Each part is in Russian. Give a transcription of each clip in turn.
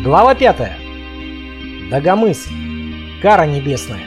Глава 5. Дагомыс. Кара небесная.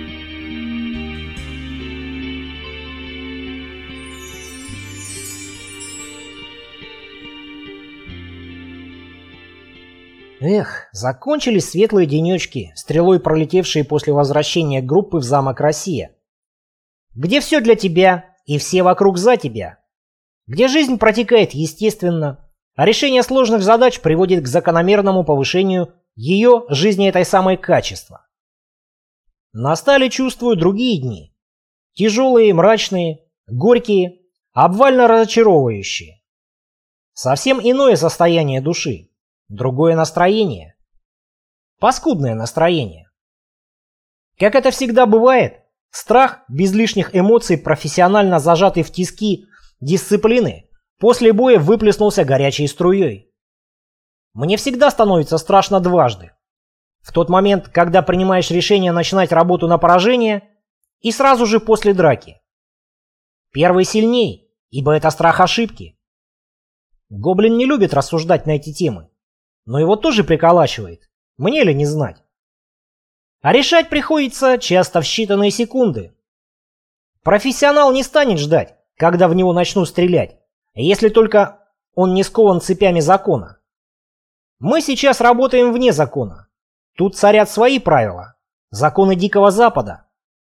Эх, закончились светлые денечки, стрелой пролетевшие после возвращения группы в замок Россия. Где все для тебя и все вокруг за тебя. Где жизнь протекает естественно, а решение сложных задач приводит к закономерному повышению ее жизни этой самой качества. Настали, чувствую, другие дни. Тяжелые, мрачные, горькие, обвально разочаровывающие. Совсем иное состояние души. Другое настроение. Паскудное настроение. Как это всегда бывает, страх без лишних эмоций, профессионально зажатый в тиски дисциплины, после боя выплеснулся горячей струей. Мне всегда становится страшно дважды. В тот момент, когда принимаешь решение начинать работу на поражение, и сразу же после драки. Первый сильней, ибо это страх ошибки. Гоблин не любит рассуждать на эти темы. Но его тоже приколачивает. Мне ли не знать? А решать приходится часто в считанные секунды. Профессионал не станет ждать, когда в него начнут стрелять, если только он не скован цепями закона. Мы сейчас работаем вне закона. Тут царят свои правила. Законы Дикого Запада.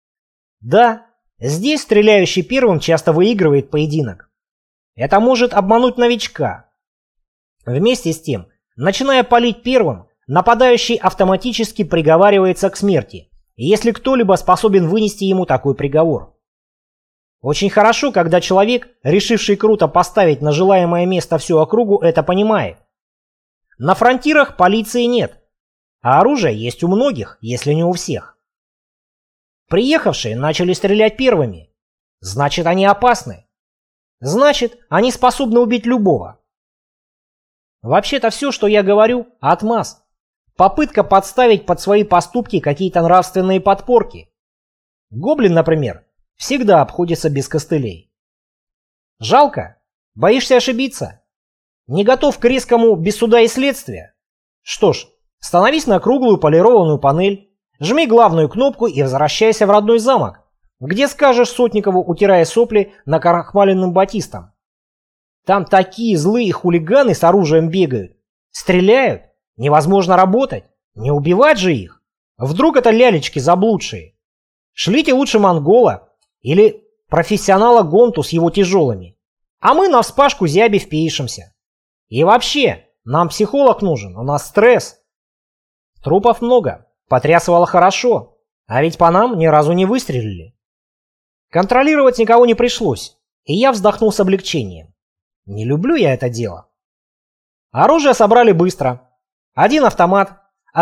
Да, здесь стреляющий первым часто выигрывает поединок. Это может обмануть новичка. Вместе с тем, начиная палить первым, нападающий автоматически приговаривается к смерти, если кто-либо способен вынести ему такой приговор. Очень хорошо, когда человек, решивший круто поставить на желаемое место всю округу, это понимает. На фронтирах полиции нет, а оружие есть у многих, если не у всех. Приехавшие начали стрелять первыми. Значит, они опасны. Значит, они способны убить любого. Вообще-то все, что я говорю, отмаз. Попытка подставить под свои поступки какие-то нравственные подпорки. Гоблин, например, всегда обходится без костылей. Жалко? Боишься ошибиться? Не готов к резкому без суда и следствия? Что ж, становись на круглую полированную панель, жми главную кнопку и возвращайся в родной замок, где скажешь Сотникову, утирая сопли накрахмаленным батистом. Там такие злые хулиганы с оружием бегают. Стреляют. Невозможно работать. Не убивать же их. Вдруг это лялечки заблудшие. Шлите лучше монгола или профессионала Гонту с его тяжелыми. А мы навспашку зяби впишемся. И вообще, нам психолог нужен. У нас стресс. Трупов много. Потрясывало хорошо. А ведь по нам ни разу не выстрелили. Контролировать никого не пришлось. И я вздохнул с облегчением. Не люблю я это дело. Оружие собрали быстро. Один автомат,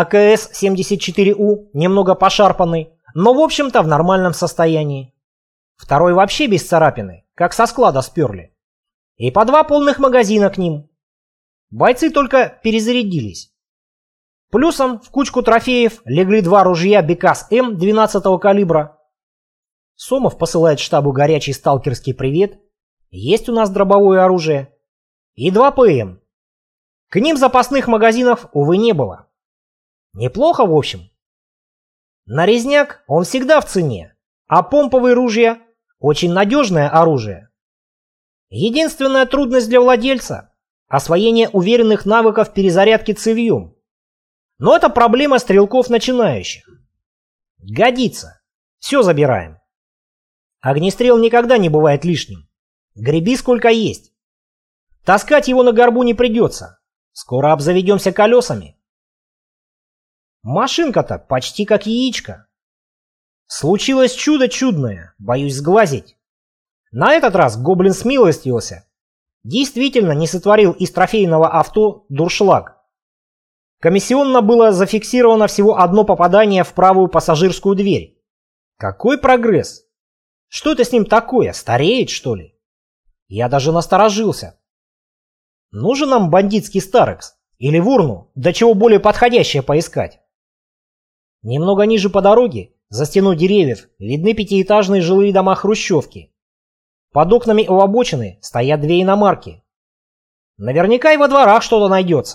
АКС-74У, немного пошарпанный, но в общем-то в нормальном состоянии. Второй вообще без царапины, как со склада сперли. И по 2 полных магазина к ним. Бойцы только перезарядились. Плюсом в кучку трофеев легли 2 ружья Бекас-М 12-го калибра. Сомов посылает штабу горячий сталкерский привет. Есть у нас дробовое оружие. И 2 ПМ. К ним запасных магазинов, увы, не было. Неплохо, в общем. Нарезняк, он всегда в цене. А помповые ружья – очень надежное оружие. Единственная трудность для владельца – освоение уверенных навыков перезарядки цевьем. Но это проблема стрелков начинающих. Годится. Все забираем. Огнестрел никогда не бывает лишним. Греби сколько есть. Таскать его на горбу не придется. Скоро обзаведемся колесами. Машинка-то почти как яичко. Случилось чудо чудное, боюсь сглазить. На этот раз гоблин смилостивился. Действительно не сотворил из трофейного авто дуршлаг. Комиссионно было зафиксировано всего одно попадание в правую пассажирскую дверь. Какой прогресс? Что это с ним такое? Стареет, что ли? Я даже насторожился. Нужен нам бандитский Старекс или Вурну, до чего более подходящее поискать. Немного ниже по дороге, за стеной деревьев, видны 5-этажные жилые дома хрущевки. Под окнами у обочины стоят 2 иномарки. Наверняка и во дворах что-то найдется.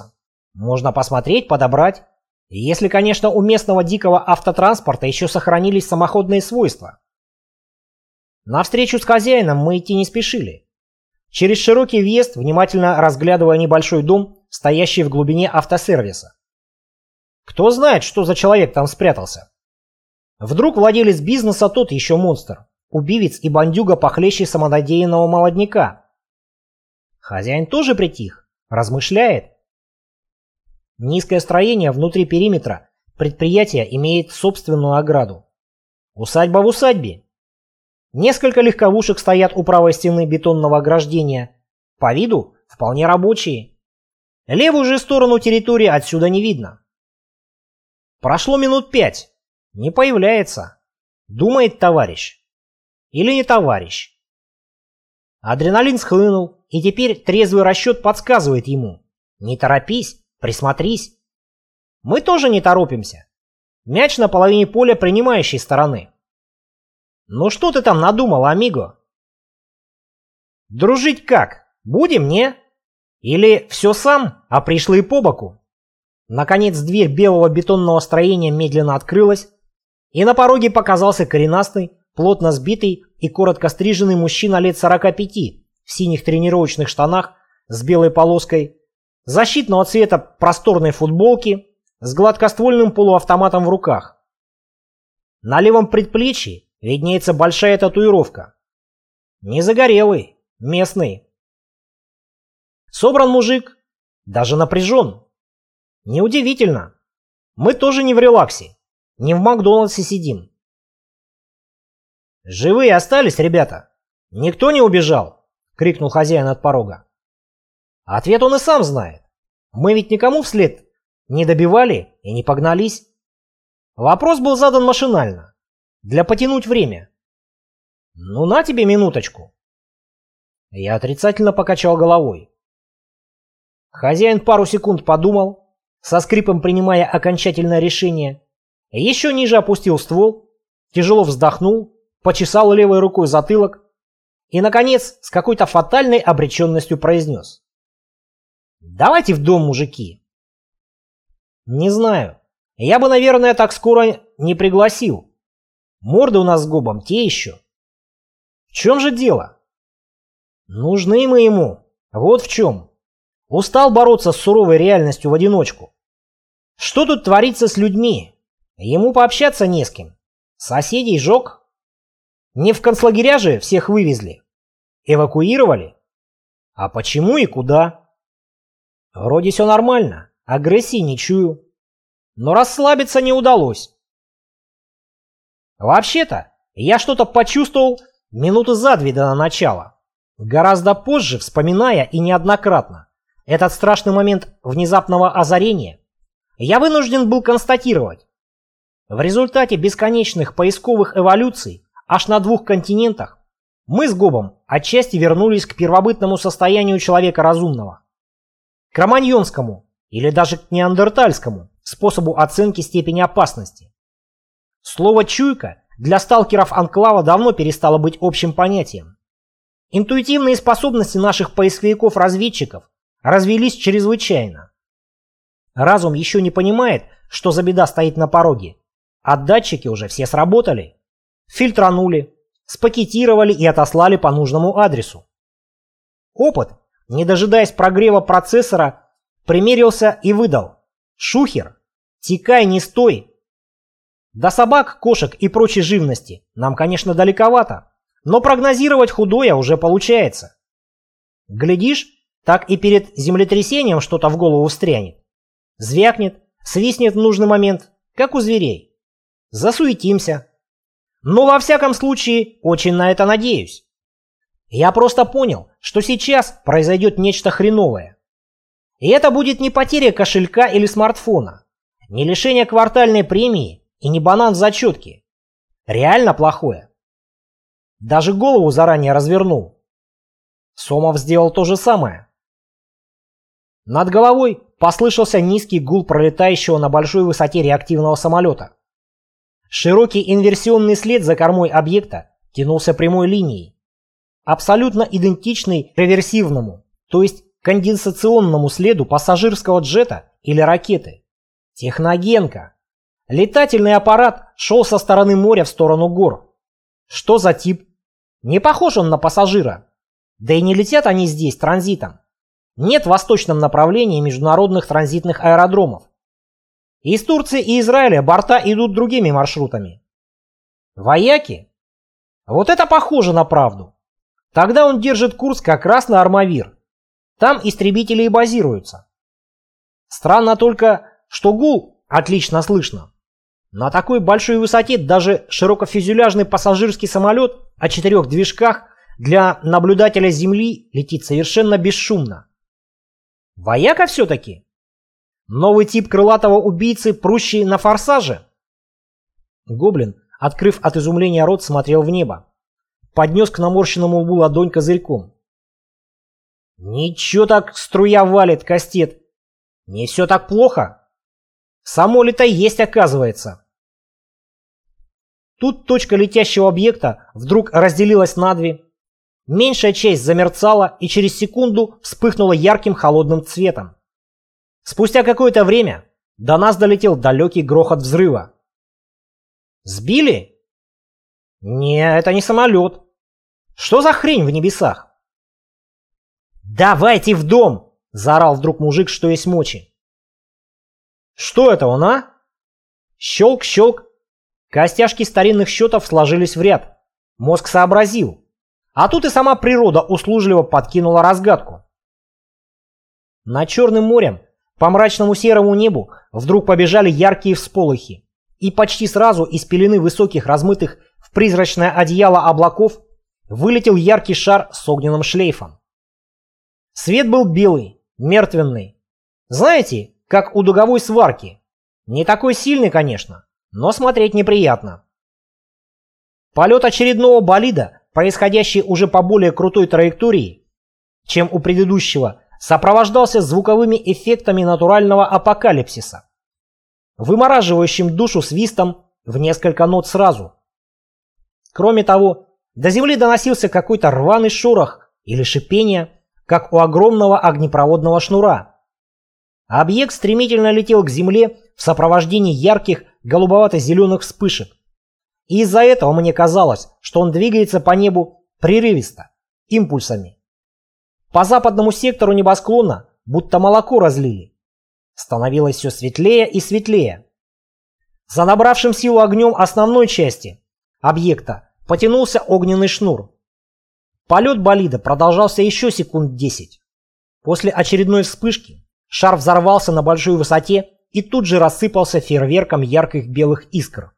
Можно посмотреть, подобрать. Если, конечно, у местного дикого автотранспорта еще сохранились самоходные свойства. На встречу с хозяином мы идти не спешили. Через широкий въезд, внимательно разглядывая небольшой дом, стоящий в глубине автосервиса. Кто знает, что за человек там спрятался. Вдруг владелец бизнеса тот еще монстр, убивец и бандюга похлеще самонадеянного молодняка. Хозяин тоже притих, размышляет. Низкое строение внутри периметра предприятия имеет собственную ограду. Усадьба в усадьбе. Несколько легковушек стоят у правой стены бетонного ограждения. По виду вполне рабочие. Левую же сторону территории отсюда не видно. Прошло минут 5. Не появляется. Думает товарищ. Или не товарищ. Адреналин схлынул, и теперь трезвый расчет подсказывает ему. Не торопись, присмотрись. Мы тоже не торопимся. Мяч на половине поля принимающей стороны. Ну что ты там надумал, амиго? Дружить как? Будем, не? Или все сам, а пришлые по боку? Наконец дверь белого бетонного строения медленно открылась, и на пороге показался коренастый, плотно сбитый и коротко стриженный мужчина лет 45 в синих тренировочных штанах с белой полоской, защитного цвета просторной футболки с гладкоствольным полуавтоматом в руках. На левом предплечье виднеется большая татуировка. Не загорелый, местный. Собран мужик, даже напряжен. Неудивительно. Мы тоже не в релаксе, не в Макдональдсе сидим. «Живые остались, ребята? Никто не убежал?» — крикнул хозяин от порога. Ответ он и сам знает. Мы ведь никому вслед не добивали и не погнались. Вопрос был задан машинально, для потянуть время. «Ну на тебе минуточку». Я отрицательно покачал головой. Хозяин пару секунд подумал, со скрипом принимая окончательное решение, еще ниже опустил ствол, тяжело вздохнул, почесал левой рукой затылок и, наконец, с какой-то фатальной обреченностью произнес: «Давайте в дом, мужики». Не знаю, я бы, наверное, так скоро не пригласил. Морды у нас с Гобом те еще. В чем же дело? Нужны мы ему, вот в чем. Устал бороться с суровой реальностью в одиночку. Что тут творится с людьми? Ему пообщаться не с кем. Соседей жег. Не в концлагеря же всех вывезли? Эвакуировали? А почему и куда? Вроде все нормально, агрессии не чую. Но расслабиться не удалось. Вообще-то, я что-то почувствовал минуты за 2 до начала. Гораздо позже, вспоминая и неоднократно этот страшный момент внезапного озарения, я вынужден был констатировать. В результате бесконечных поисковых эволюций аж на 2 континентах мы с Гобом отчасти вернулись к первобытному состоянию человека разумного. К романьонскому или даже к неандертальскому способу оценки степени опасности. Слово «чуйка» для сталкеров Анклава давно перестало быть общим понятием. Интуитивные способности наших поисковиков-разведчиков развились чрезвычайно. Разум еще не понимает, что за беда стоит на пороге, а датчики уже все сработали. Фильтранули, спакетировали и отослали по нужному адресу. Опыт, не дожидаясь прогрева процессора, примерился и выдал: «Шухер, текай, не стой». До собак, кошек и прочей живности нам, конечно, далековато, но прогнозировать худое уже получается. Глядишь, так и перед землетрясением что-то в голову встрянет. Звякнет, свистнет в нужный момент, как у зверей. Засуетимся. Но во всяком случае, очень на это надеюсь. Я просто понял, что сейчас произойдет нечто хреновое. И это будет не потеря кошелька или смартфона, не лишение квартальной премии и не банан в зачетке. Реально плохое. Даже голову заранее развернул. Сомов сделал то же самое. Над головой послышался низкий гул пролетающего на большой высоте реактивного самолета. Широкий инверсионный след за кормой объекта тянулся прямой линией, абсолютно идентичный реверсивному, то есть конденсационному следу пассажирского джета или ракеты. Техногенка. Летательный аппарат шел со стороны моря в сторону гор. Что за тип? Не похож он на пассажира. Да и не летят они здесь транзитом. Нет в восточном направлении международных транзитных аэродромов. Из Турции и Израиля борта идут другими маршрутами. Вояки? Вот это похоже на правду. Тогда он держит курс как раз на Армавир. Там истребители и базируются. Странно только, что гул отлично слышно. На такой большой высоте даже широкофюзеляжный пассажирский самолет о 4 движках для наблюдателя Земли летит совершенно бесшумно. Вояка все-таки? Новый тип крылатого убийцы, прущий на форсаже? Гоблин, открыв от изумления рот, смотрел в небо. Поднес к наморщенному лбу ладонь козырьком. Ничего так струя валит, Кастет. Не все так плохо. Само-то есть, оказывается. Тут точка летящего объекта вдруг разделилась на две. Меньшая часть замерцала и через секунду вспыхнула ярким холодным цветом. Спустя какое-то время до нас долетел далекий грохот взрыва. Сбили? Не, это не самолет. Что за хрень в небесах? «Давайте в дом!» – заорал вдруг мужик, что есть мочи. Что это он, а? Щелк-щелк. Костяшки старинных счетов сложились в ряд. Мозг сообразил. А тут и сама природа услужливо подкинула разгадку. Над Черным морем по мрачному серому небу вдруг побежали яркие всполохи. И почти сразу из пелены высоких, размытых в призрачное одеяло облаков вылетел яркий шар с огненным шлейфом. Свет был белый, мертвенный. Знаете, как у дуговой сварки. Не такой сильный, конечно, но смотреть неприятно. Полет очередного болида, происходящий уже по более крутой траектории, чем у предыдущего, сопровождался звуковыми эффектами натурального апокалипсиса, вымораживающим душу свистом в несколько нот сразу. Кроме того, до земли доносился какой-то рваный шорох или шипение, как у огромного огнепроводного шнура. Объект стремительно летел к земле в сопровождении ярких голубовато-зеленых вспышек. И из-за этого мне казалось, что он двигается по небу прерывисто, импульсами. По западному сектору небосклона будто молоко разлили. Становилось все светлее и светлее. За набравшим силу огнем основной части объекта потянулся огненный шнур. Полет болида продолжался еще секунд 10. После очередной вспышки шар взорвался на большой высоте и тут же рассыпался фейерверком ярких белых искр.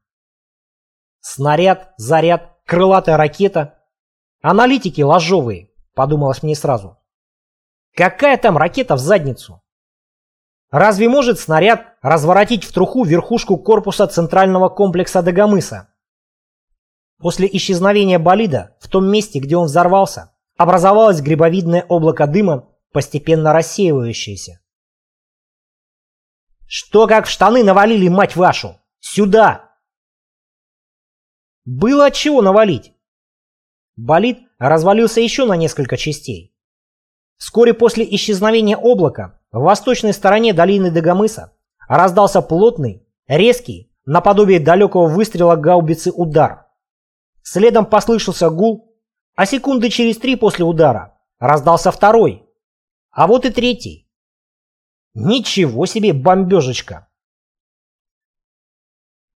Снаряд, заряд, крылатая ракета. Аналитики ложовые, подумалось мне сразу. Какая там ракета в задницу? Разве может снаряд разворотить в труху верхушку корпуса центрального комплекса Дагомыса? После исчезновения болида в том месте, где он взорвался, образовалось грибовидное облако дыма, постепенно рассеивающееся. «Что как в штаны навалили, мать вашу? Сюда!» Было от чего навалить. Болид развалился еще на несколько частей. Вскоре после исчезновения облака в восточной стороне долины Дагомыса раздался плотный, резкий, наподобие далекого выстрела гаубицы удар. Следом послышался гул, а секунды через 3 после удара раздался второй, а вот и третий. Ничего себе бомбежечка!